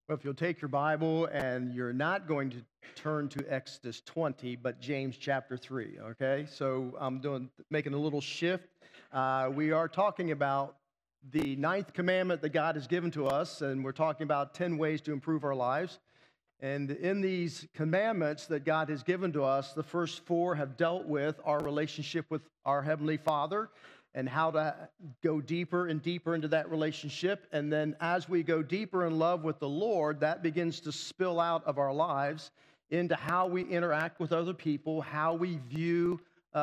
Well, if you'll take your Bible and you're not going to turn to Exodus 20, but James chapter 3, okay? So I'm making a little shift. We are talking about the ninth commandment that God has given to us, and we're talking about 10 ways to improve our lives. And in these commandments that God has given to us, the first four have dealt with our relationship with our Heavenly Father and how to go deeper and deeper into that relationship. And then as we go deeper in love with the Lord, that begins to spill out of our lives into how we interact with other people, how we view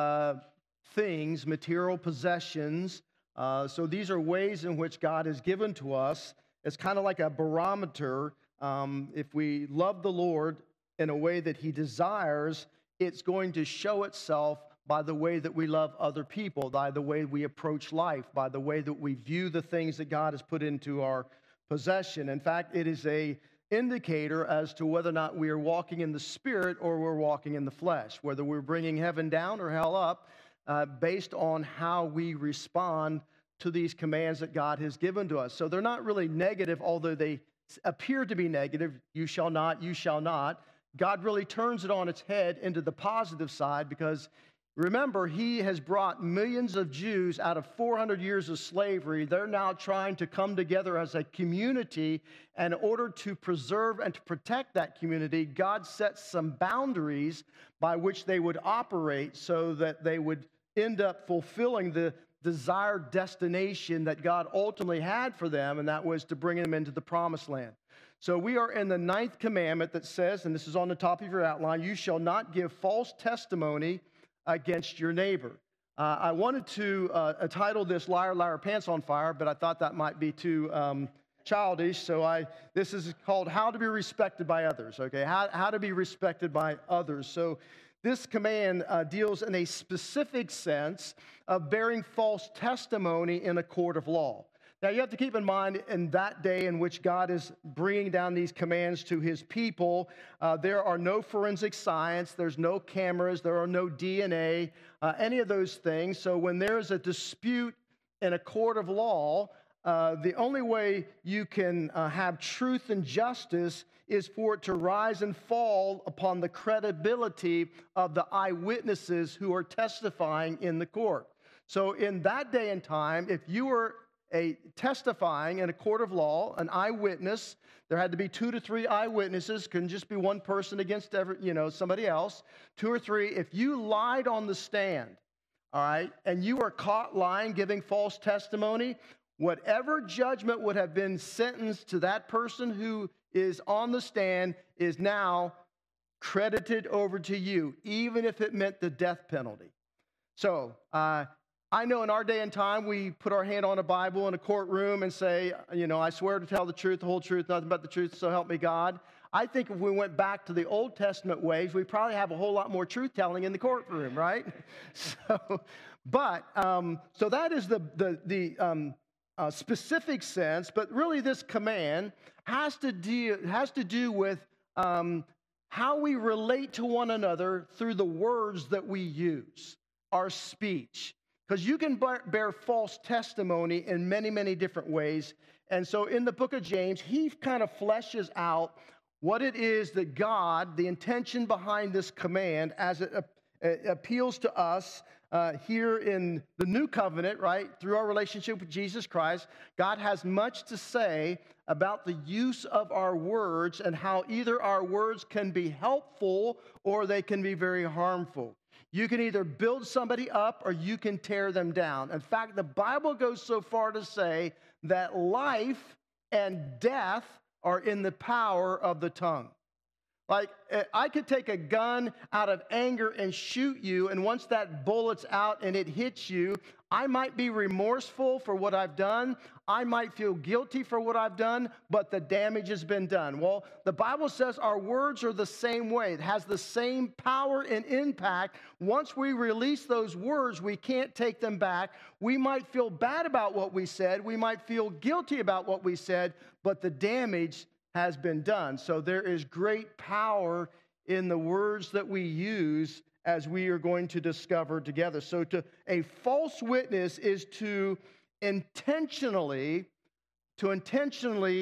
things, material possessions. So these are ways in which God has given to us. It's kind of like a barometer. If we love the Lord in a way that He desires, it's going to show itself by the way that we love other people, by the way we approach life, by the way that we view the things that God has put into our possession. In fact, it is an indicator as to whether or not we are walking in the Spirit or we're walking in the flesh, whether we're bringing heaven down or hell up, based on how we respond to these commands that God has given to us. So they're not really negative, although they appear to be negative. You shall not, you shall not. God really turns it on its head into the positive side, because remember, He has brought millions of Jews out of 400 years of slavery. They're now trying to come together as a community. And in order to preserve and to protect that community, God sets some boundaries by which they would operate so that they would end up fulfilling the desired destination that God ultimately had for them, and that was to bring them into the promised land. So we are in the ninth commandment that says, and this is on the top of your outline, you shall not give false testimony against your neighbor. I wanted to title this Liar, Liar, Pants on Fire, but I thought that might be too childish. So this is called How to Be Respected by Others, okay? How to be respected by others. So this command deals in a specific sense of bearing false testimony in a court of law. Now, you have to keep in mind, in that day in which God is bringing down these commands to His people, there are no forensic science, there's no cameras, there are no DNA, any of those things. So when there's a dispute in a court of law, the only way you can have truth and justice is for it to rise and fall upon the credibility of the eyewitnesses who are testifying in the court. So in that day and time, if you were testifying in a court of law, an eyewitness, there had to be 2 to 3 eyewitnesses. Couldn't just be one person against somebody else. 2 or 3. If you lied on the stand, all right, and you were caught lying, giving false testimony, whatever judgment would have been sentenced to that person who is on the stand is now credited over to you, even if it meant the death penalty. So I know in our day and time, we put our hand on a Bible in a courtroom and say, I swear to tell the truth, the whole truth, nothing but the truth, so help me God. I think if we went back to the Old Testament ways, we probably have a whole lot more truth-telling in the courtroom, right? So that is the specific sense, but really this command has to do with how we relate to one another through the words that we use, our speech. Because you can bear false testimony in many, many different ways. And so in the book of James, he kind of fleshes out what it is that God, the intention behind this command as it appeals to us here in the new covenant, right? Through our relationship with Jesus Christ, God has much to say about the use of our words and how either our words can be helpful or they can be very harmful. You can either build somebody up or you can tear them down. In fact, the Bible goes so far to say that life and death are in the power of the tongue. Like, I could take a gun out of anger and shoot you, and once that bullet's out and it hits you, I might be remorseful for what I've done. I might feel guilty for what I've done, but the damage has been done. Well, the Bible says our words are the same way. It has the same power and impact. Once we release those words, we can't take them back. We might feel bad about what we said. We might feel guilty about what we said, but the damage has been done. So there is great power in the words that we use, as we are going to discover together. So a false witness is to intentionally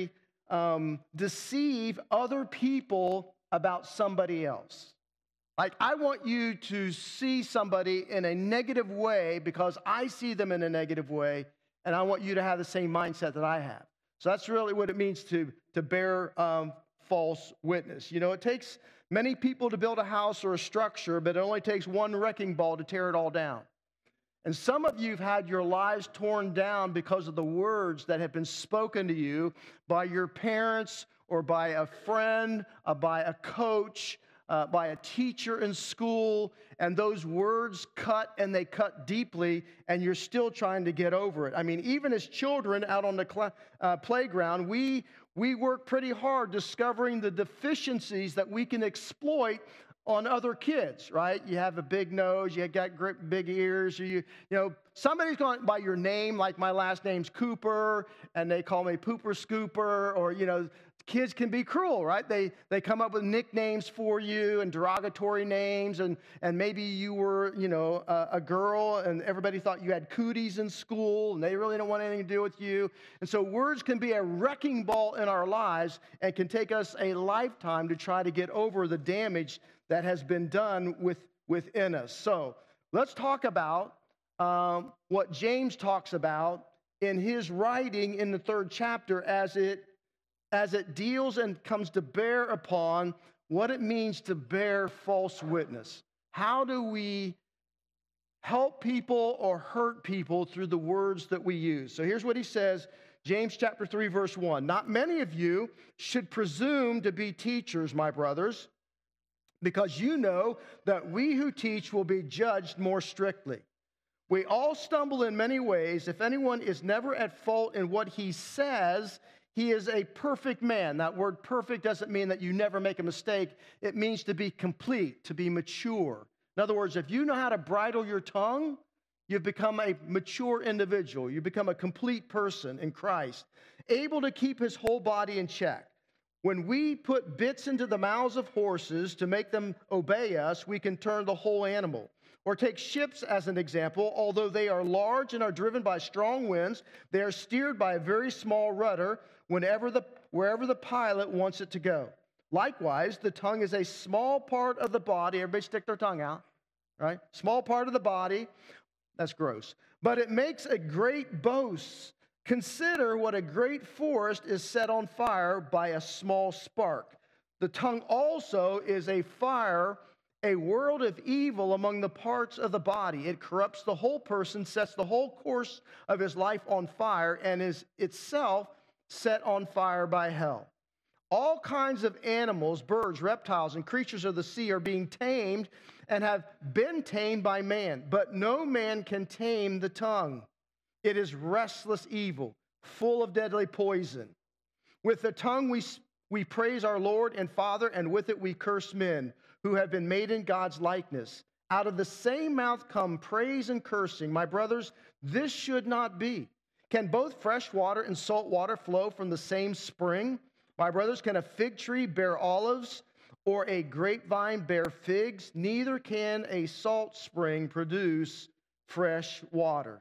deceive other people about somebody else. Like, I want you to see somebody in a negative way because I see them in a negative way, and I want you to have the same mindset that I have. So that's really what it means to bear false witness. You know, it takes many people to build a house or a structure, but it only takes one wrecking ball to tear it all down. And some of you have had your lives torn down because of the words that have been spoken to you by your parents or by a friend, by a coach, by a teacher in school, and those words cut, and they cut deeply, and you're still trying to get over it. I mean, even as children out on the playground, we work pretty hard discovering the deficiencies that we can exploit on other kids, right? You have a big nose, you got big ears, you know, somebody's going by your name, like my last name's Cooper, and they call me Pooper Scooper, or, you know, kids can be cruel, right? They come up with nicknames for you and derogatory names, and maybe you were, you know, a girl, and everybody thought you had cooties in school, and they really don't want anything to do with you. And so words can be a wrecking ball in our lives and can take us a lifetime to try to get over the damage that has been done within us. So let's talk about what James talks about in his writing in the 3rd chapter as it deals and comes to bear upon what it means to bear false witness. How do we help people or hurt people through the words that we use? So here's what he says, James chapter 3, verse 1. Not many of you should presume to be teachers, my brothers, because you know that we who teach will be judged more strictly. We all stumble in many ways. If anyone is never at fault in what he says, he is a perfect man. That word perfect doesn't mean that you never make a mistake. It means to be complete, to be mature. In other words, if you know how to bridle your tongue, you've become a mature individual. You become a complete person in Christ, able to keep his whole body in check. When we put bits into the mouths of horses to make them obey us, we can turn the whole animal. Or take ships as an example. Although they are large and are driven by strong winds, they are steered by a very small rudder wherever the pilot wants it to go. Likewise, the tongue is a small part of the body. Everybody stick their tongue out, right? Small part of the body. That's gross. But it makes a great boast. Consider what a great forest is set on fire by a small spark. The tongue also is a fire, a world of evil among the parts of the body. It corrupts the whole person, sets the whole course of his life on fire, and is itself set on fire by hell. All kinds of animals, birds, reptiles, and creatures of the sea are being tamed and have been tamed by man, but no man can tame the tongue. It is restless evil, full of deadly poison. With the tongue we praise our Lord and Father, and with it we curse men who have been made in God's likeness. Out of the same mouth come praise and cursing. My brothers, this should not be. Can both fresh water and salt water flow from the same spring? My brothers, can a fig tree bear olives or a grapevine bear figs? Neither can a salt spring produce fresh water.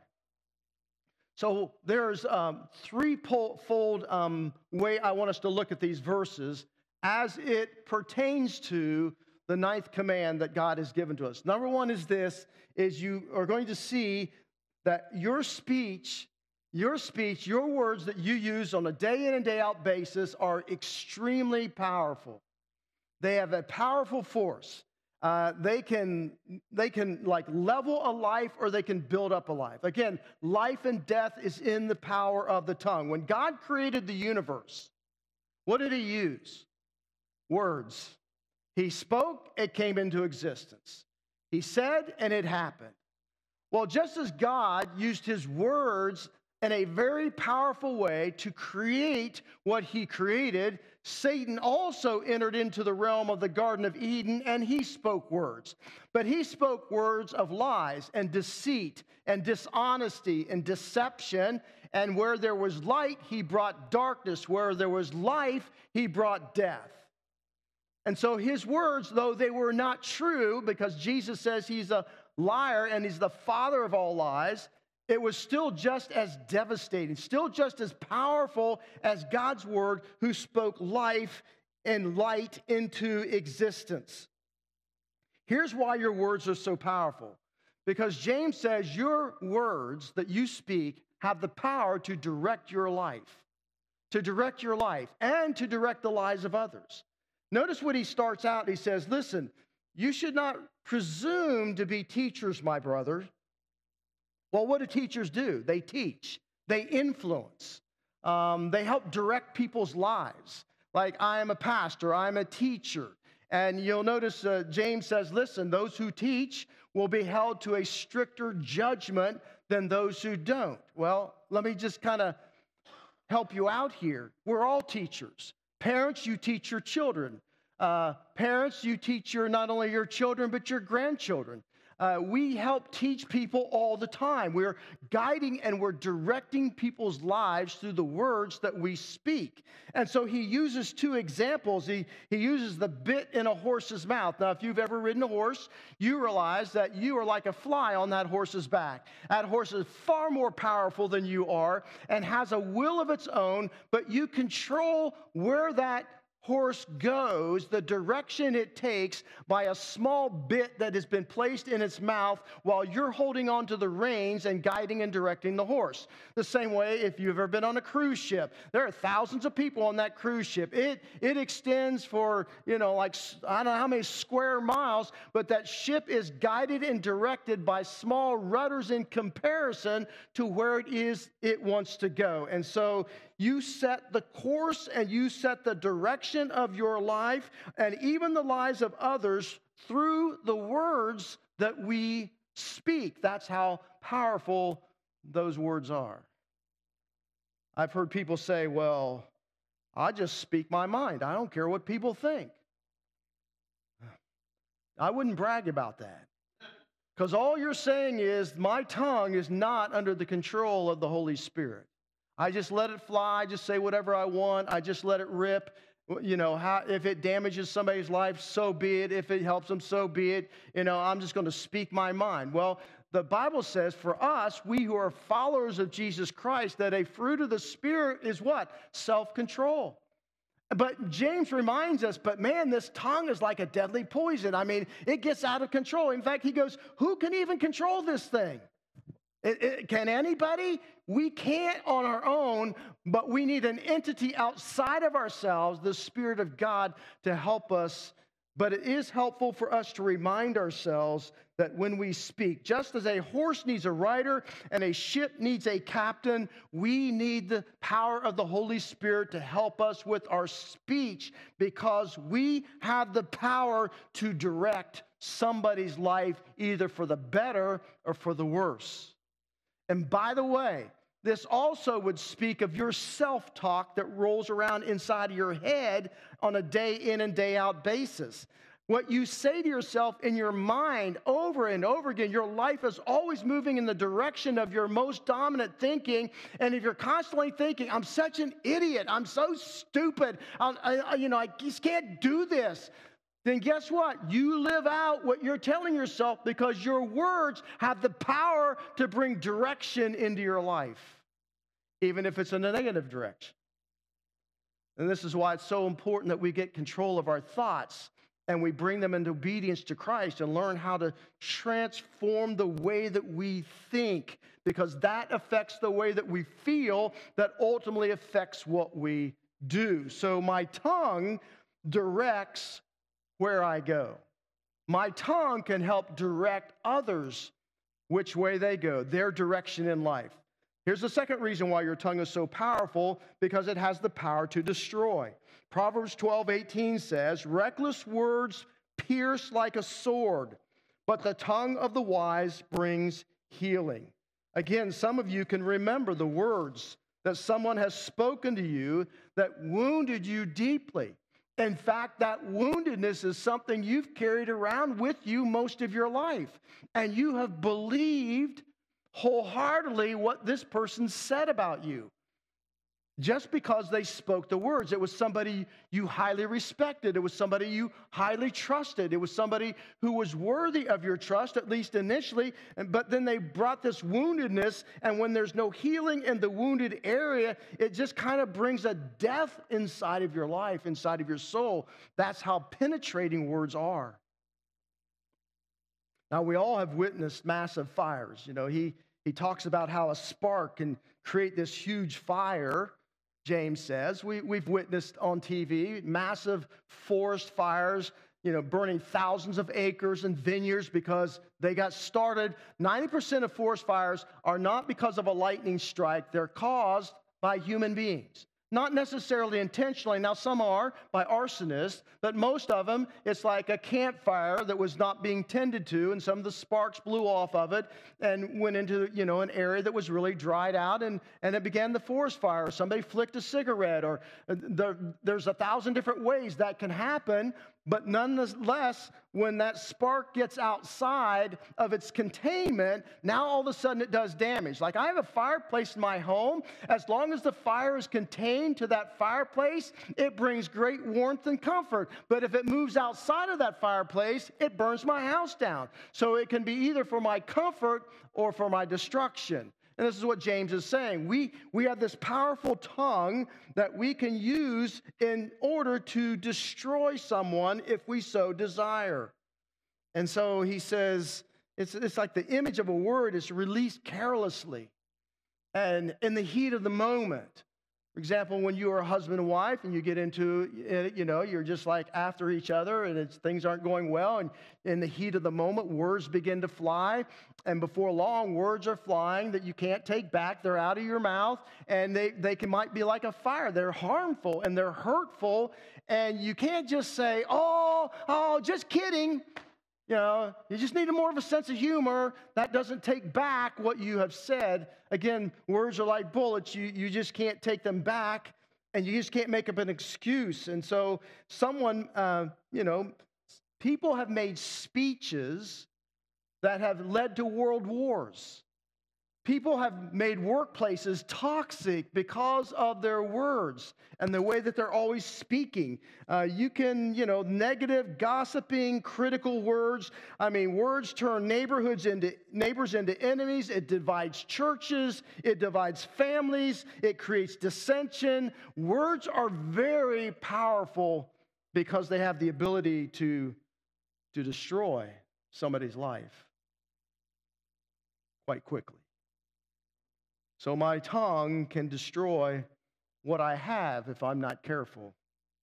So there's threefold way I want us to look at these verses as it pertains to the 9th command that God has given to us. Number one is this, is you are going to see that your speech, your words that you use on a day in and day out basis are extremely powerful. They have a powerful force. They can like level a life, or they can build up a life. Again, life and death is in the power of the tongue. When God created the universe, what did he use? Words. He spoke, it came into existence. He said, and it happened. Well, just as God used his words in a very powerful way to create what he created, Satan also entered into the realm of the Garden of Eden, and he spoke words. But he spoke words of lies and deceit and dishonesty and deception. And where there was light, he brought darkness. Where there was life, he brought death. And so his words, though they were not true, because Jesus says he's a liar and he's the father of all lies, it was still just as devastating, still just as powerful as God's word, who spoke life and light into existence. Here's why your words are so powerful. Because James says your words that you speak have the power to direct your life, and to direct the lives of others. Notice what he starts out. He says, listen, you should not presume to be teachers, my brother. Well, what do teachers do? They teach. They influence. They help direct people's lives. Like, I am a pastor. I'm a teacher. And you'll notice James says, listen, those who teach will be held to a stricter judgment than those who don't. Well, let me just kind of help you out here. We're all teachers. Parents, you teach your children. Parents, you teach not only your children, but your grandchildren. We help teach people all the time. We're guiding and we're directing people's lives through the words that we speak. And so he uses two examples. He uses the bit in a horse's mouth. Now, if you've ever ridden a horse, you realize that you are like a fly on that horse's back. That horse is far more powerful than you are and has a will of its own, but you control where that horse goes, the direction it takes, by a small bit that has been placed in its mouth while you're holding on to the reins and guiding and directing the horse. The same way, if you've ever been on a cruise ship, there are thousands of people on that cruise ship. It extends for, like, I don't know how many square miles, but that ship is guided and directed by small rudders in comparison to where it wants to go. And so you set the course and you set the direction of your life and even the lives of others through the words that we speak. That's how powerful those words are. I've heard people say, well, I just speak my mind. I don't care what people think. I wouldn't brag about that. Because all you're saying is my tongue is not under the control of the Holy Spirit. I just let it fly. I just say whatever I want. I just let it rip. If it damages somebody's life, so be it. If it helps them, so be it. I'm just going to speak my mind. Well, the Bible says for us, we who are followers of Jesus Christ, that a fruit of the Spirit is what? Self-control. But James reminds us, but man, this tongue is like a deadly poison. I mean, it gets out of control. In fact, he goes, who can even control this thing? Can anybody? We can't on our own, but we need an entity outside of ourselves, the Spirit of God, to help us. But it is helpful for us to remind ourselves that when we speak, just as a horse needs a rider and a ship needs a captain, we need the power of the Holy Spirit to help us with our speech, because we have the power to direct somebody's life either for the better or for the worse. And by the way, this also would speak of your self-talk that rolls around inside of your head on a day in and day out basis. What you say to yourself in your mind over and over again, your life is always moving in the direction of your most dominant thinking. And if you're constantly thinking, I'm such an idiot, I'm so stupid, I just can't do this, then guess what? You live out what you're telling yourself, because your words have the power to bring direction into your life, even if it's in a negative direction. And this is why it's so important that we get control of our thoughts and we bring them into obedience to Christ and learn how to transform the way that we think, because that affects the way that we feel, that ultimately affects what we do. So my tongue directs where I go. My tongue can help direct others which way they go, their direction in life. Here's the second reason why your tongue is so powerful, because it has the power to destroy. Proverbs 12:18 says, reckless words pierce like a sword, but the tongue of the wise brings healing. Again, some of you can remember the words that someone has spoken to you that wounded you deeply. In fact, that woundedness is something you've carried around with you most of your life. And you have believed wholeheartedly what this person said about you. just because they spoke the words. It was somebody you highly respected. It was somebody you highly trusted. It was somebody who was worthy of your trust, at least initially. But then they brought this woundedness, and when there's no healing in the wounded area, it just kind of brings a death inside of your life, inside of your soul. That's how penetrating words are. Now, we all have witnessed massive fires. You know, he talks about how a spark can create this huge fire. James says, we've witnessed on TV massive forest fires, burning thousands of acres and vineyards because they got started. 90% of forest fires are not because of a lightning strike. They're caused by human beings. Not necessarily intentionally. Now, some are by arsonists, but most of them, it's like a campfire that was not being tended to, and some of the sparks blew off of it and went into, an area that was really dried out, and it began the forest fire. Somebody flicked a cigarette, or there's 1,000 different ways that can happen, but nonetheless, when that spark gets outside of its containment, now all of a sudden it does damage. Like, I have a fireplace in my home. As long as the fire is contained to that fireplace, it brings great warmth and comfort. But if it moves outside of that fireplace, it burns my house down. So it can be either for my comfort or for my destruction. And this is what James is saying. We have this powerful tongue that we can use in order to destroy someone if we so desire. And so he says, it's like the image of a word is released carelessly and in the heat of the moment. For example, when you are a husband and wife and you get into it, you're just like after each other and things aren't going well. And in the heat of the moment, words begin to fly. And before long, words are flying that you can't take back. They're out of your mouth. And might be like a fire. They're harmful and they're hurtful. And you can't just say, oh, just kidding. You just need more of a sense of humor. That doesn't take back what you have said. Again, words are like bullets. You just can't take them back, and you just can't make up an excuse. And so people have made speeches that have led to world wars. People have made workplaces toxic because of their words and the way that they're always speaking. Negative, gossiping, critical words. Words turn neighbors into enemies. It divides churches. It divides families. It creates dissension. Words are very powerful because they have the ability to destroy somebody's life quite quickly. So my tongue can destroy what I have if I'm not careful.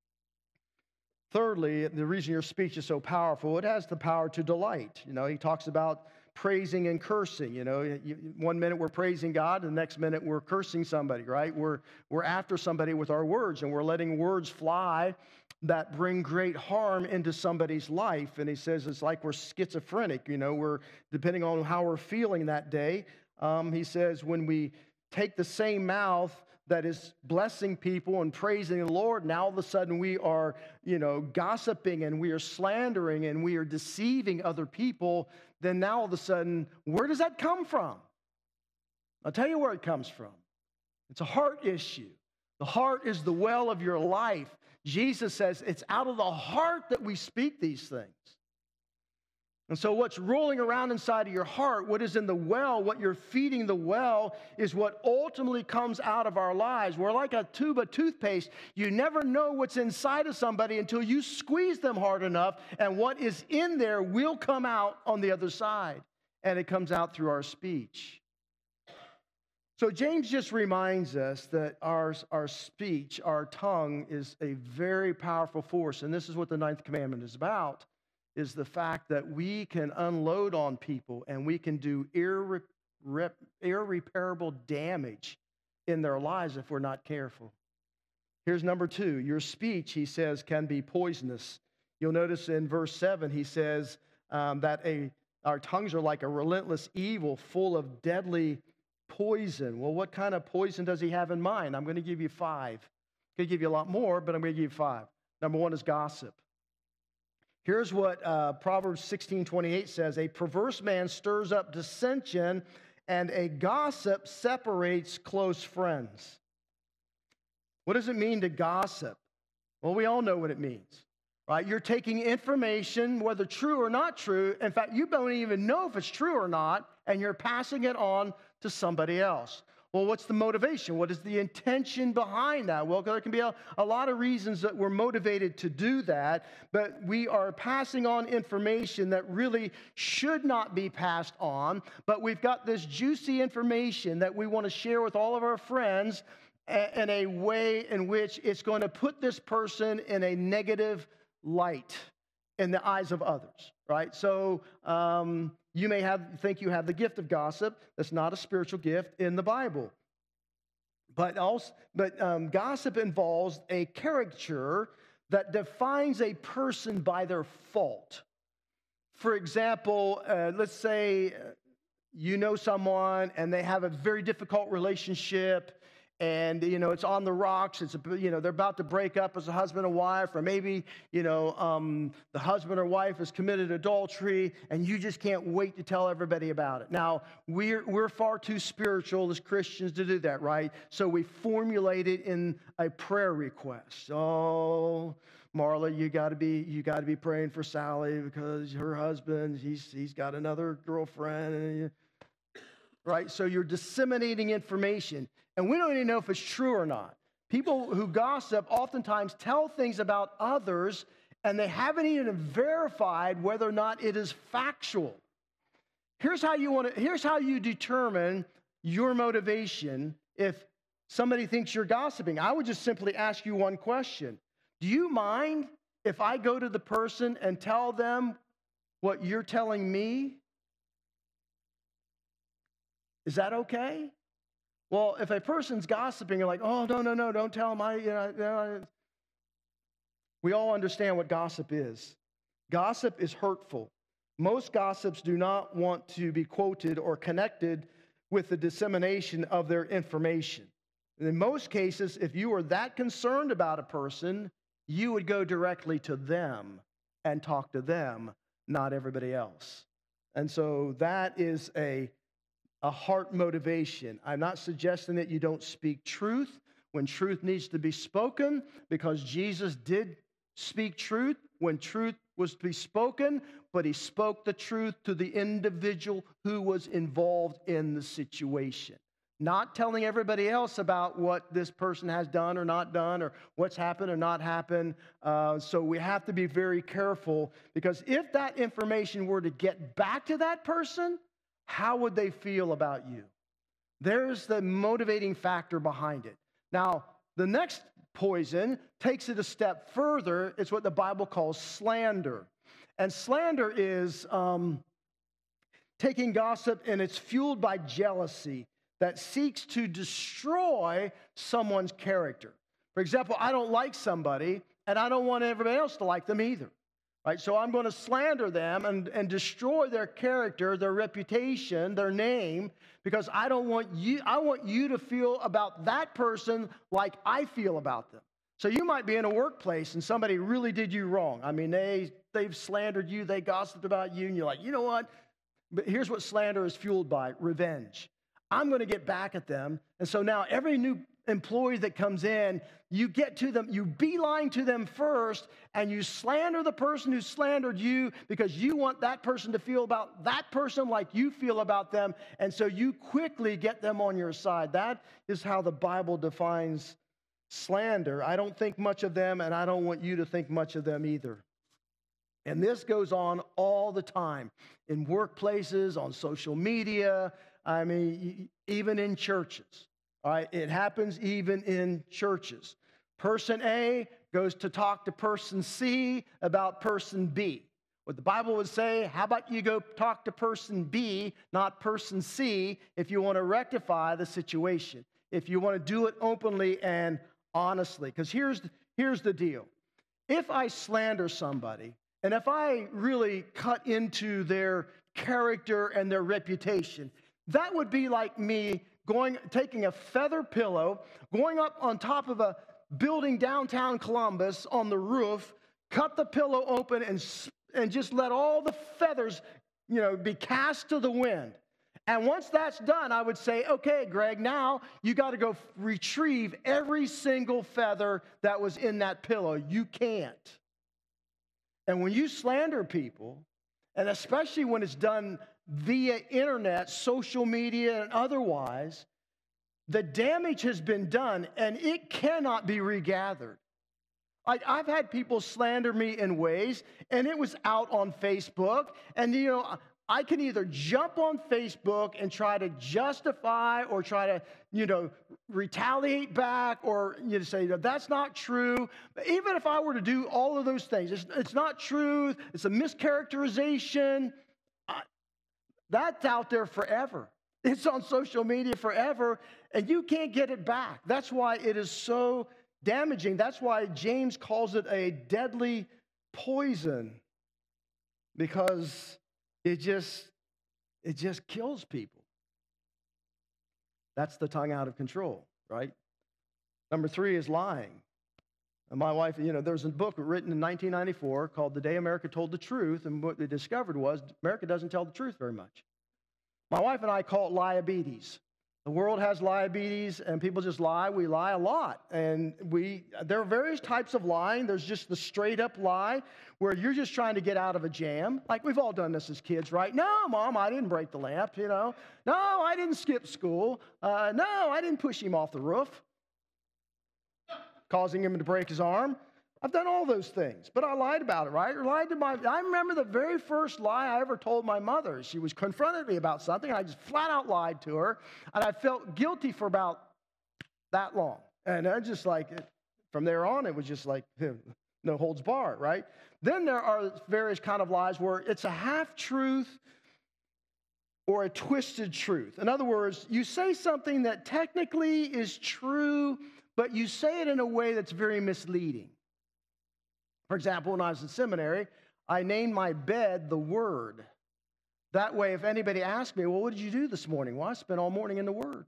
Thirdly, the reason your speech is so powerful, it has the power to delight. He talks about praising and cursing. One minute we're praising God, and the next minute we're cursing somebody, right? We're after somebody with our words, and we're letting words fly that bring great harm into somebody's life. And he says it's like we're schizophrenic. We're depending on how we're feeling that day. He says when we take the same mouth that is blessing people and praising the Lord, now all of a sudden we are, gossiping and we are slandering and we are deceiving other people, then now all of a sudden, where does that come from? I'll tell you where it comes from. It's a heart issue. The heart is the well of your life. Jesus says it's out of the heart that we speak these things. And so what's rolling around inside of your heart, what is in the well, what you're feeding the well, is what ultimately comes out of our lives. We're like a tube of toothpaste. You never know what's inside of somebody until you squeeze them hard enough, and what is in there will come out on the other side. And it comes out through our speech. So James just reminds us that our speech, our tongue, is a very powerful force. And this is what the 9th commandment is about. Is the fact that we can unload on people and we can do irreparable damage in their lives if we're not careful. Here's number 2. Your speech, he says, can be poisonous. You'll notice in verse 7, he says that our tongues are like a relentless evil full of deadly poison. Well, what kind of poison does he have in mind? I'm going to give you 5. I'm going to give you a lot more, but I'm going to give you 5. Number 1 is gossip. Here's what Proverbs 16:28 says. A perverse man stirs up dissension, and a gossip separates close friends. What does it mean to gossip? Well, we all know what it means, right? You're taking information, whether true or not true. In fact, you don't even know if it's true or not, and you're passing it on to somebody else. Well, what's the motivation? What is the intention behind that? Well, there can be a lot of reasons that we're motivated to do that, but we are passing on information that really should not be passed on. But we've got this juicy information that we want to share with all of our friends in a way in which it's going to put this person in a negative light in the eyes of others, right? So you may think you have the gift of gossip. That's not a spiritual gift in the Bible. But gossip involves a caricature that defines a person by their fault. For example, let's say you know someone and they have a very difficult relationship, and, it's on the rocks. It's, they're about to break up as a husband and wife, or maybe, the husband or wife has committed adultery, and you just can't wait to tell everybody about it. Now, we're far too spiritual as Christians to do that, right? So we formulate it in a prayer request. Oh, Marla, you got to be praying for Sally because her husband, he's got another girlfriend, right? So you're disseminating information. And we don't even know if it's true or not. People who gossip oftentimes tell things about others, and they haven't even verified whether or not it is factual. Here's how you determine your motivation if somebody thinks you're gossiping. I would just simply ask you one question. Do you mind if I go to the person and tell them what you're telling me? Is that okay? Well, if a person's gossiping, you're like, oh, no, don't tell them. We all understand what gossip is. Gossip is hurtful. Most gossips do not want to be quoted or connected with the dissemination of their information. In most cases, if you were that concerned about a person, you would go directly to them and talk to them, not everybody else. And so that is a heart motivation. I'm not suggesting that you don't speak truth when truth needs to be spoken, because Jesus did speak truth when truth was to be spoken, but he spoke the truth to the individual who was involved in the situation. Not telling everybody else about what this person has done or not done, or what's happened or not happened. So we have to be very careful, because if that information were to get back to that person, how would they feel about you? There's the motivating factor behind it. Now, the next poison takes it a step further. It's what the Bible calls slander. And slander is taking gossip, and it's fueled by jealousy that seeks to destroy someone's character. For example, I don't like somebody, and I don't want everybody else to like them either. Right, so I'm going to slander them and destroy their character, their reputation, their name, because I want you to feel about that person like I feel about them. So you might be in a workplace and somebody really did you wrong. I mean, they've slandered you, they gossiped about you, and you're like, you know what? But here's what slander is fueled by: revenge. I'm going to get back at them. And so now every new employee that comes in, you get to them, you beeline to them first, and you slander the person who slandered you because you want that person to feel about that person like you feel about them, and so you quickly get them on your side. That is how the Bible defines slander. I don't think much of them, and I don't want you to think much of them either. And this goes on all the time in workplaces, on social media, I mean, even in churches. All right, it happens even in churches. Person A goes to talk to person C about person B. What the Bible would say, how about you go talk to person B, not person C, if you want to rectify the situation, if you want to do it openly and honestly. Because here's the deal. If I slander somebody, and if I really cut into their character and their reputation, that would be like me taking a feather pillow, going up on top of a building downtown Columbus on the roof, cut the pillow open and just let all the feathers, be cast to the wind. And once that's done, I would say, okay, Greg, now you got to go retrieve every single feather that was in that pillow. You can't. And when you slander people, and especially when it's done via internet, social media, and otherwise, the damage has been done and it cannot be regathered. I've had people slander me in ways, and it was out on Facebook. And, I can either jump on Facebook and try to justify or try to, retaliate back or say, that's not true. But even if I were to do all of those things, it's not true, it's a mischaracterization, that's out there forever. It's on social media forever, and you can't get it back. That's why it is so damaging. That's why James calls it a deadly poison, because it just kills people. That's the tongue out of control, right? Number 3 is lying. And my wife, there's a book written in 1994 called The Day America Told the Truth, and what they discovered was America doesn't tell the truth very much. My wife and I call it liabetes. The world has liabetes, and people just lie. We lie a lot. And there are various types of lying. There's just the straight-up lie, where you're just trying to get out of a jam. Like, we've all done this as kids, right? No, Mom, I didn't break the lamp, No, I didn't skip school. No, I didn't push him off the roof, causing him to break his arm. I've done all those things, but I lied about it, right? I remember the very first lie I ever told my mother. She was confronted me about something, and I just flat out lied to her, and I felt guilty for about that long. And I just from there on, it was just like, no holds barred, right? Then there are various kind of lies where it's a half-truth or a twisted truth. In other words, you say something that technically is true, but you say it in a way that's very misleading. For example, when I was in seminary, I named my bed The Word. That way, if anybody asked me, well, what did you do this morning? Well, I spent all morning in the Word.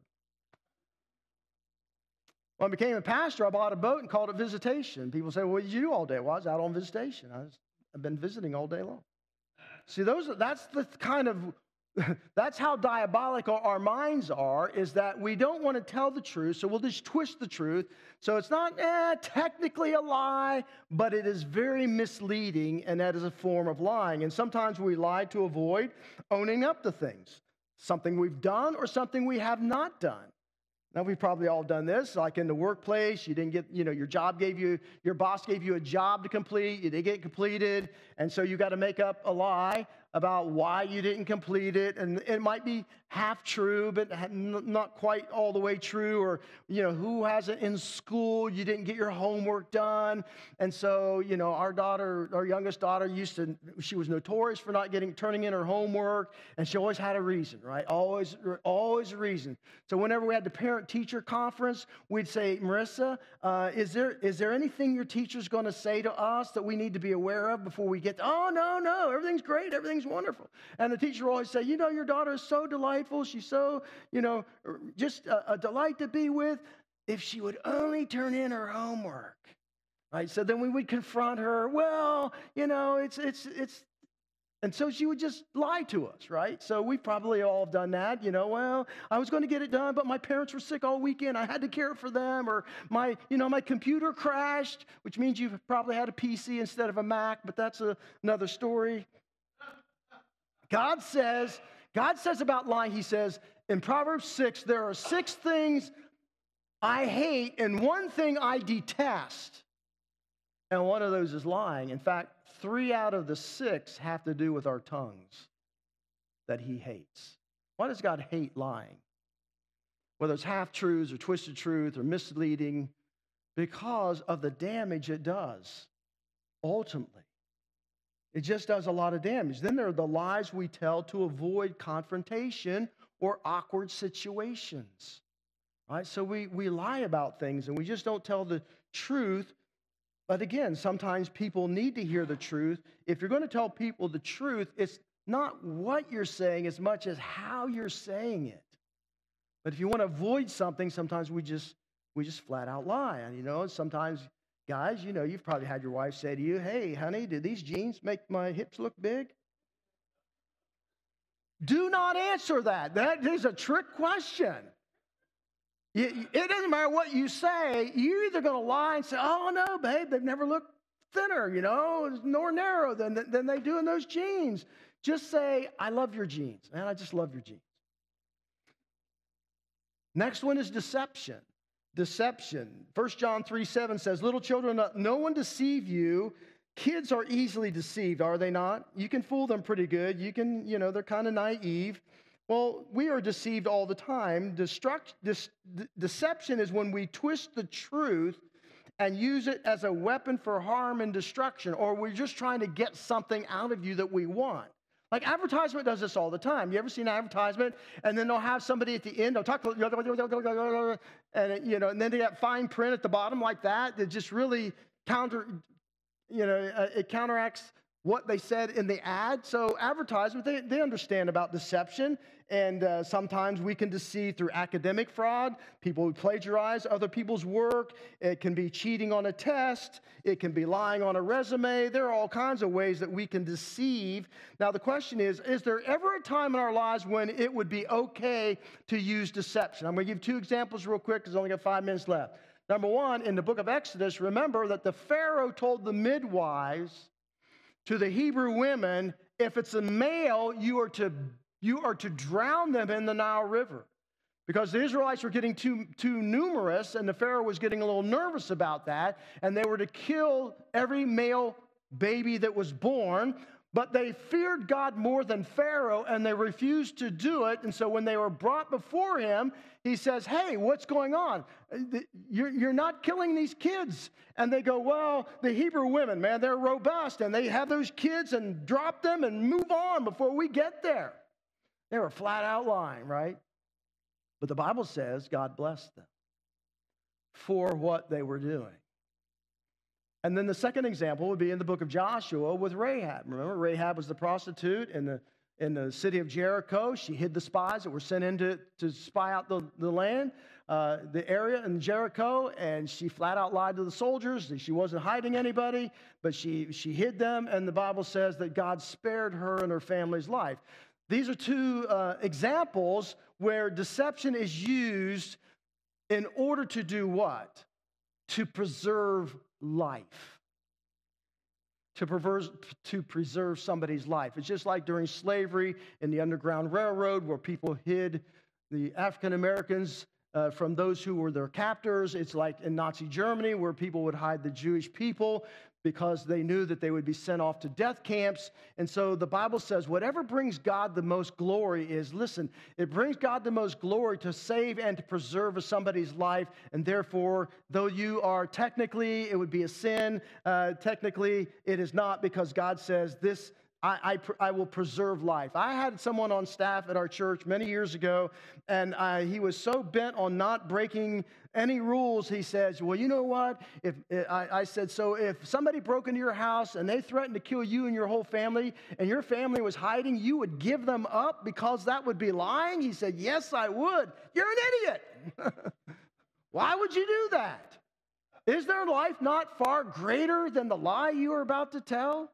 When I became a pastor, I bought a boat and called it Visitation. People say, well, what did you do all day? Well, I was out on visitation. I've been visiting all day long. See, that's the kind of that's how diabolical our minds are, is that we don't want to tell the truth, so we'll just twist the truth. So it's not technically a lie, but it is very misleading, and that is a form of lying. And sometimes we lie to avoid owning up to things, something we've done or something we have not done. Now, we've probably all done this, like in the workplace. You didn't get, your boss gave you a job to complete. You didn't get it completed, and so you got to make up a lie about why you didn't complete it. And it might be half true, but not quite all the way true. Or, who hasn't in school, you didn't get your homework done. And so, our youngest daughter she was notorious for not turning in her homework, and she always had a reason, right? Always a reason. So whenever we had the parent-teacher conference, we'd say, Marissa, is there anything your teacher's going to say to us that we need to be aware of before we get oh, no, everything's great, everything's wonderful. And the teacher will always say, your daughter is so delightful. She's so, just a delight to be with. If she would only turn in her homework, right? So then we would confront her. Well, it's. And so she would just lie to us, right? So we've probably all done that. Well, I was going to get it done, but my parents were sick all weekend. I had to care for them. Or my computer crashed, which means you've probably had a PC instead of a Mac, but that's another story. God says about lying, he says, in Proverbs 6, there are 6 things I hate and 1 thing I detest. And one of those is lying. In fact, 3 out of the 6 have to do with our tongues that he hates. Why does God hate lying? Whether it's half-truths or twisted truth or misleading, because of the damage it does, ultimately. It just does a lot of damage. Then there are the lies we tell to avoid confrontation or awkward situations, right? So we lie about things, and we just don't tell the truth. But again, sometimes people need to hear the truth. If you're going to tell people the truth, it's not what you're saying as much as how you're saying it. But if you want to avoid something, sometimes we just flat out lie. And sometimes guys, you've probably had your wife say to you, hey, honey, do these jeans make my hips look big? Do not answer that. That is a trick question. It doesn't matter what you say. You're either going to lie and say, oh, no, babe, they've never looked thinner, nor narrow than they do in those jeans. Just say, I love your jeans. Man, I just love your jeans. Next one is deception. Deception. 1 John 3:7 says, little children, no one deceive you. Kids are easily deceived, are they not? You can fool them pretty good. You can, they're kind of naive. Well, we are deceived all the time. Deception is when we twist the truth and use it as a weapon for harm and destruction, or we're just trying to get something out of you that we want. Like advertisement does this all the time. You ever seen an advertisement, and then they'll have somebody at the end, they'll talk, and and then they got fine print at the bottom like that. That just really it counteracts what they said in the ad. So advertisement, they understand about deception. And sometimes we can deceive through academic fraud. People who plagiarize other people's work. It can be cheating on a test. It can be lying on a resume. There are all kinds of ways that we can deceive. Now the question is there ever a time in our lives when it would be okay to use deception? I'm going to give 2 examples real quick because I only got 5 minutes left. Number 1, in the book of Exodus, remember that the Pharaoh told the midwives to the Hebrew women, if it's a male, you are to drown them in the Nile River. Because the Israelites were getting too numerous, and the Pharaoh was getting a little nervous about that, and they were to kill every male baby that was born. But they feared God more than Pharaoh, and they refused to do it. And so when they were brought before him, he says, hey, what's going on? You're not killing these kids. And they go, well, the Hebrew women, man, they're robust, and they have those kids and drop them and move on before we get there. They were flat out lying, right? But the Bible says God blessed them for what they were doing. And then the second example would be in the book of Joshua with Rahab. Remember, Rahab was the prostitute in the city of Jericho. She hid the spies that were sent in to spy out the land, the area in Jericho, and she flat out lied to the soldiers that she wasn't hiding anybody, but she hid them, and the Bible says that God spared her and her family's life. These are 2 examples where deception is used in order to do what? To preserve life. To preserve somebody's life. It's just like during slavery in the Underground Railroad where people hid the African Americans from those who were their captors. It's like in Nazi Germany where people would hide the Jewish people because they knew that they would be sent off to death camps. And so the Bible says whatever brings God the most glory is, listen, it brings God the most glory to save and to preserve somebody's life. And therefore, though you are technically, it would be a sin, technically it is not, because God says this, I will preserve life. I had someone on staff at our church many years ago, and he was so bent on not breaking any rules. He says, well, you know what? I said, so if somebody broke into your house and they threatened to kill you and your whole family, and your family was hiding, you would give them up because that would be lying? He said, yes, I would. You're an idiot. Why would you do that? Is their life not far greater than the lie you are about to tell?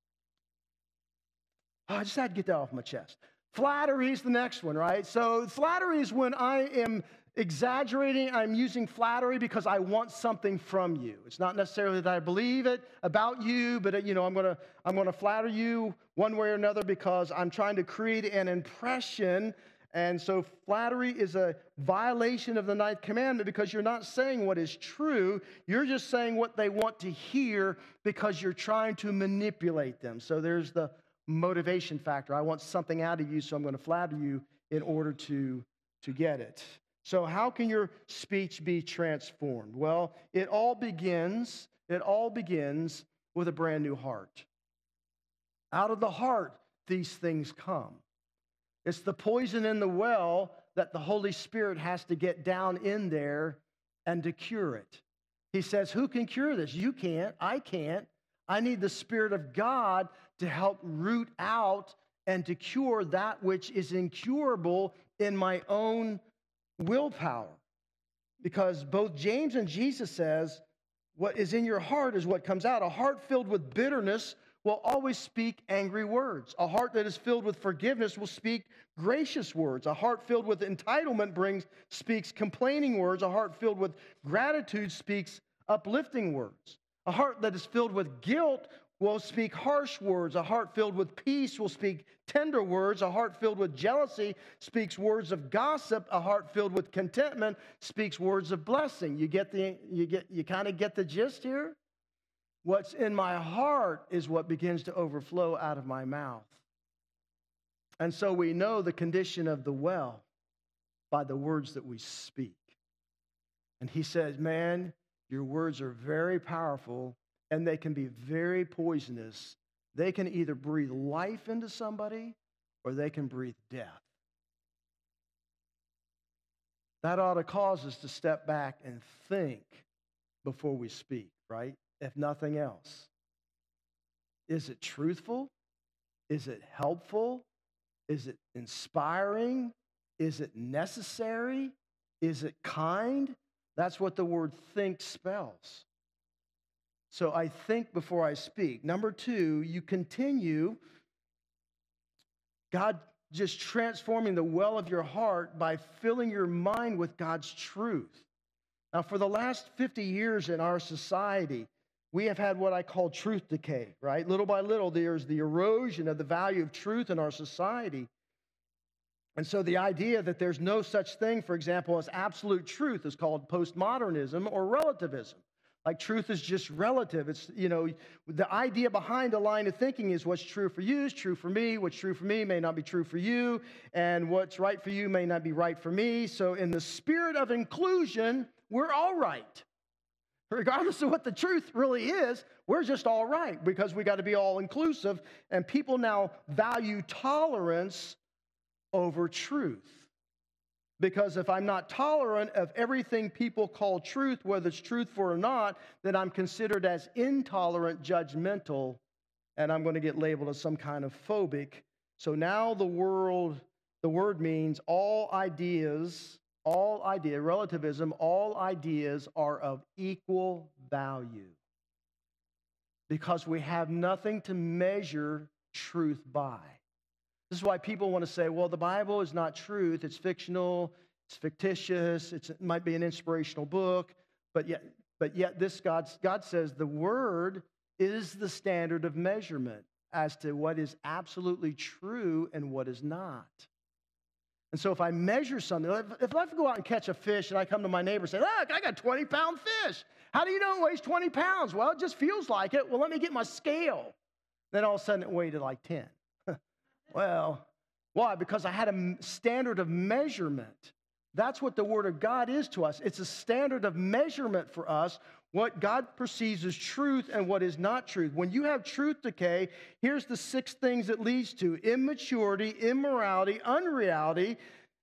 Oh, I just had to get that off my chest. Flattery is the next one, right? So flattery is when I am exaggerating. I'm using flattery because I want something from you. It's not necessarily that I believe it about you, but I'm going to flatter you one way or another because I'm trying to create an impression. And so flattery is a violation of the 9th commandment because you're not saying what is true. You're just saying what they want to hear because you're trying to manipulate them. So there's the motivation factor. I want something out of you, so I'm going to flatter you in order to get it. So how can your speech be transformed? Well, it all begins with a brand new heart. Out of the heart, these things come. It's the poison in the well that the Holy Spirit has to get down in there and to cure it. He says, who can cure this? You can't. I can't. I need the Spirit of God to help root out and to cure that which is incurable in my own willpower. Because both James and Jesus says, what is in your heart is what comes out. A heart filled with bitterness will always speak angry words. A heart that is filled with forgiveness will speak gracious words. A heart filled with entitlement speaks complaining words. A heart filled with gratitude speaks uplifting words. A heart that is filled with guilt will speak harsh words. A heart filled with peace will speak tender words. A heart filled with jealousy speaks words of gossip. A heart filled with contentment speaks words of blessing. You kind of get the gist here? What's in my heart is what begins to overflow out of my mouth. And so we know the condition of the well by the words that we speak. And he says, man, your words are very powerful and they can be very poisonous. They can either breathe life into somebody or they can breathe death. That ought to cause us to step back and think before we speak, right? If nothing else. Is it truthful? Is it helpful? Is it inspiring? Is it necessary? Is it kind? That's what the word think spells. So I think before I speak. Number two, you continue God just transforming the well of your heart by filling your mind with God's truth. Now, for the last 50 years in our society, we have had what I call truth decay, right? Little by little, there's the erosion of the value of truth in our society. And so the idea that there's no such thing, for example, as absolute truth is called postmodernism or relativism. Like truth is just relative. It's, the idea behind a line of thinking is what's true for you is true for me. What's true for me may not be true for you. And what's right for you may not be right for me. So in the spirit of inclusion, we're all right. Regardless of what the truth really is, we're just all right because we got to be all inclusive. And people now value tolerance over truth. Because if I'm not tolerant of everything people call truth, whether it's truthful or not, then I'm considered as intolerant, judgmental, and I'm going to get labeled as some kind of phobic. So now the word means all ideas, relativism, all ideas are of equal value. Because we have nothing to measure truth by. This is why people want to say, well, the Bible is not truth. It's fictional. It's fictitious. It might be an inspirational book. But yet this God says the Word is the standard of measurement as to what is absolutely true and what is not. And so if I measure something, if I go out and catch a fish and I come to my neighbor and say, look, I got a 20-pound fish. How do you know it weighs 20 pounds? Well, it just feels like it. Well, let me get my scale. Then all of a sudden it weighed like 10. Well, why? Because I had a standard of measurement. That's what the Word of God is to us. It's a standard of measurement for us, what God perceives as truth and what is not truth. When you have truth decay, here's the 6 things it leads to: immaturity, immorality, unreality,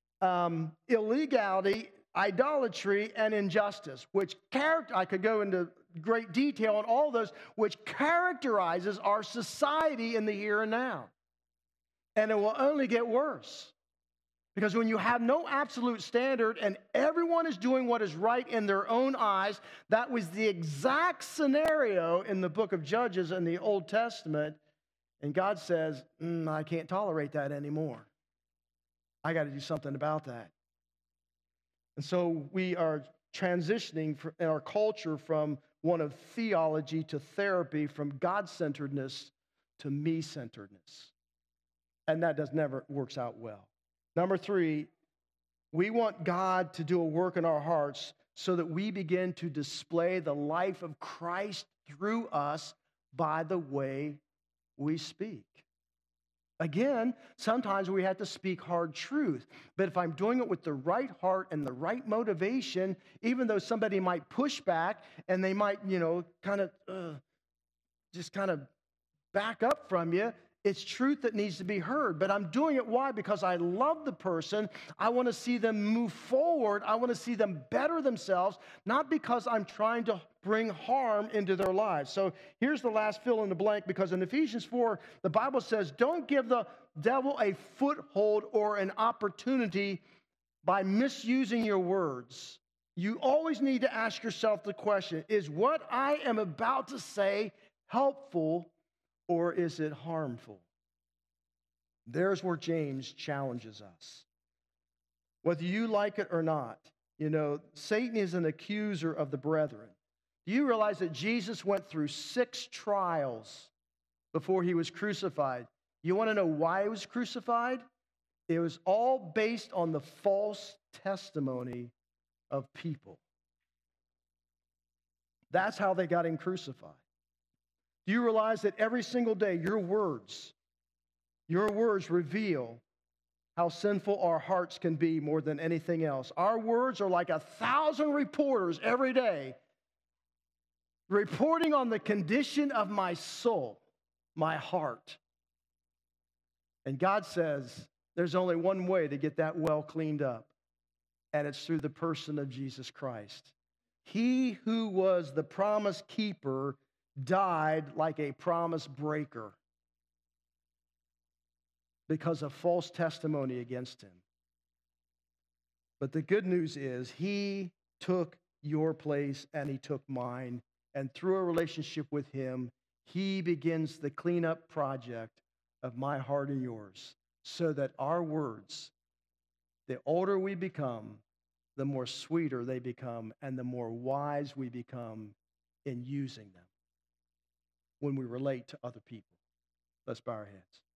illegality, idolatry, and injustice, which I could go into great detail on all those, which characterizes our society in the here and now. And it will only get worse. Because when you have no absolute standard and everyone is doing what is right in their own eyes, that was the exact scenario in the book of Judges in the Old Testament. And God says, I can't tolerate that anymore. I got to do something about that. And so we are transitioning in our culture from one of theology to therapy, from God-centeredness to me-centeredness. And that never works out well. Number 3, we want God to do a work in our hearts so that we begin to display the life of Christ through us by the way we speak. Again, sometimes we have to speak hard truth. But if I'm doing it with the right heart and the right motivation, even though somebody might push back and they might, kind of back up from you, it's truth that needs to be heard. But I'm doing it, why? Because I love the person. I want to see them move forward. I want to see them better themselves, not because I'm trying to bring harm into their lives. So here's the last fill in the blank, because in Ephesians 4, the Bible says, don't give the devil a foothold or an opportunity by misusing your words. You always need to ask yourself the question, is what I am about to say helpful, or is it harmful? There's where James challenges us. Whether you like it or not, Satan is an accuser of the brethren. Do you realize that Jesus went through 6 trials before he was crucified? You want to know why he was crucified? It was all based on the false testimony of people. That's how they got him crucified. Do you realize that every single day your words reveal how sinful our hearts can be more than anything else? Our words are like 1,000 reporters every day reporting on the condition of my soul, my heart. And God says there's only one way to get that well cleaned up, and it's through the person of Jesus Christ. He who was the promise keeper died like a promise breaker because of false testimony against him. But the good news is he took your place and he took mine. And through a relationship with him, he begins the cleanup project of my heart and yours, so that our words, the older we become, the more sweeter they become, and the more wise we become in using them when we relate to other people. Let's bow our heads.